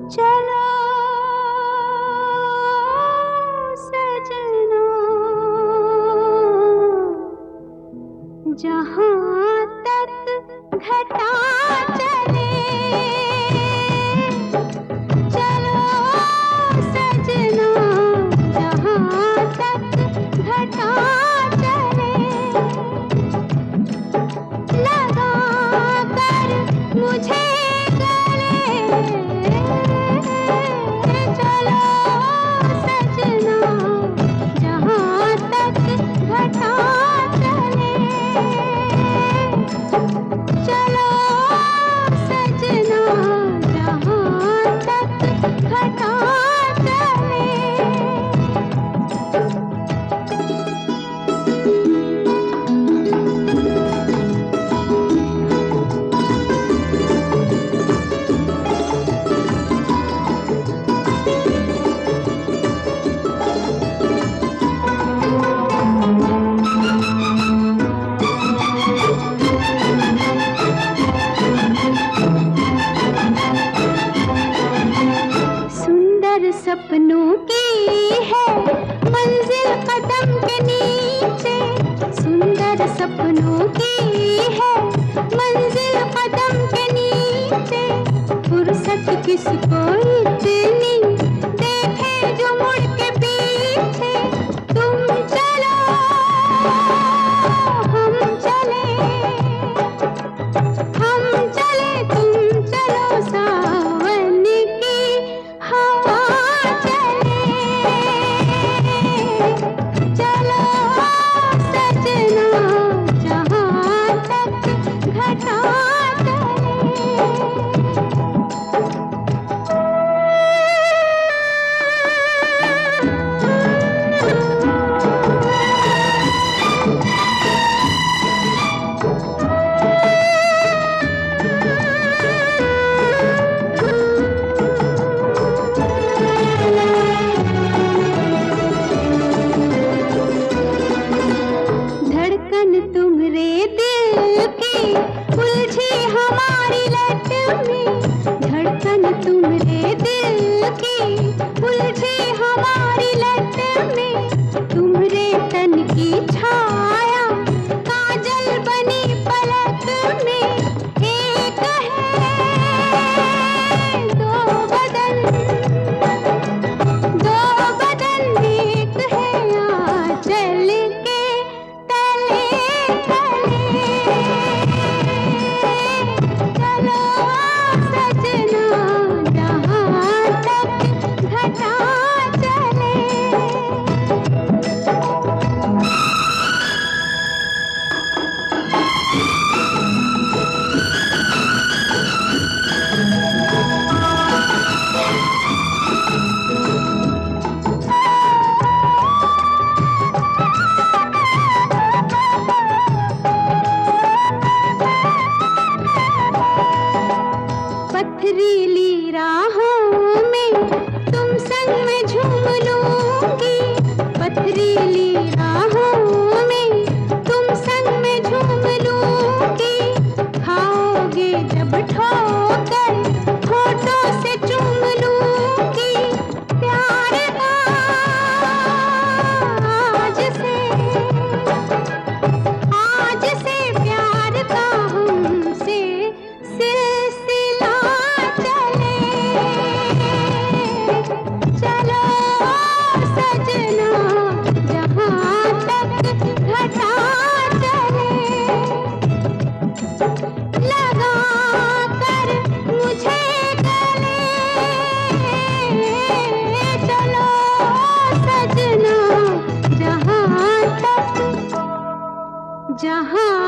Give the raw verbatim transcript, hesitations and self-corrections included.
चलो सजना, जहाँ तक घटा चले, चलो सजना, जहाँ तक घटा चले, लगा कर मुझे सपनों की है मंजिल कदम के नीचे, सुंदर सपनों की है मंजिल कदम के नीचे, फुर्सत किसको इतनी देखे जो मुड़ के पीछे, तुम चलो हम चले, हम चले तुम चलो, सावन की हवा तुम्हारे दिल की उलझी हमारी लट में, धड़कन तुम्हारे दिल की उलझी हमारी लट में, तुम्हारे तन की छाया काजल बनी पलक में, एक है दो बदन, दो बदन एक है आंचल के पथरीली राहों में तुम संग में झूम लूंगी, पथरीली राहों में तुम संग में झूम लूंगी, खाओगे जब ठोकर होठों से चूम लूंगी, प्यार का आज से, आज से प्यार का हमसे सिलसिला जहाँ